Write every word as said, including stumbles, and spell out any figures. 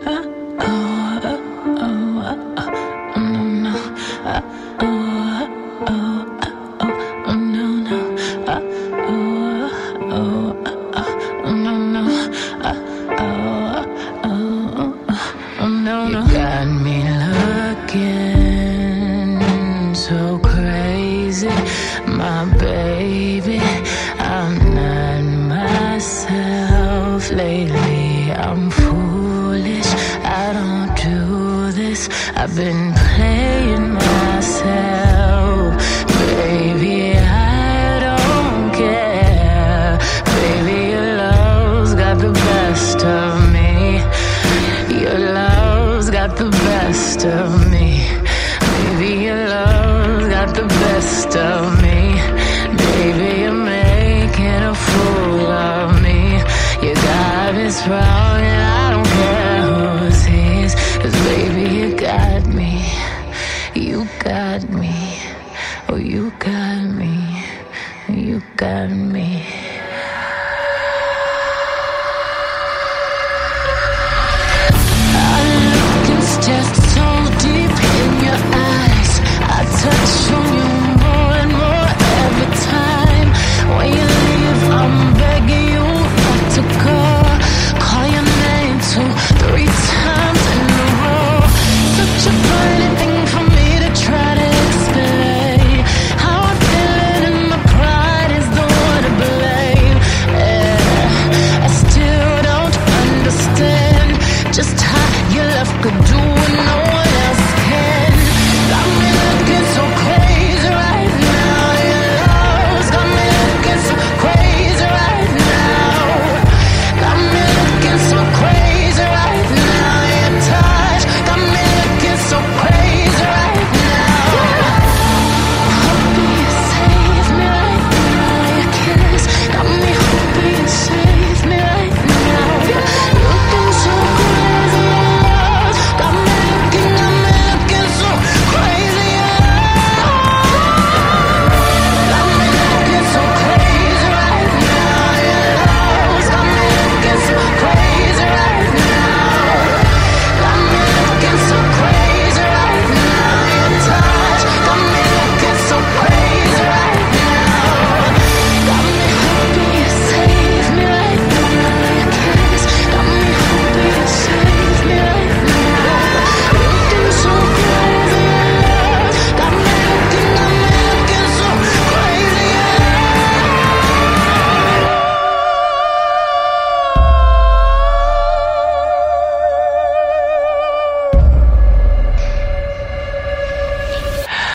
So crazy, my baby. I'm not myself lately. I'm foolish, I don't do this. I've been playing myself. Baby, I don't care. Baby, your love's got the best of me. Your love's got the best of me. Baby, your love's got the best of me. Baby, you're making a fool of me. You got me sprung and I don't care who sees. 'Cause baby, you got me. You got me. Oh, you got me. You got me. I look and stare so deep in your eyes. I touch on you more and more every time. When you leave, I'm begging you not to go. Call your name two, three times in a row. Such a funny thing for me to try to explain. How I'm feeling and my pride is the one to blame. Yeah, I still don't understand just how your love could do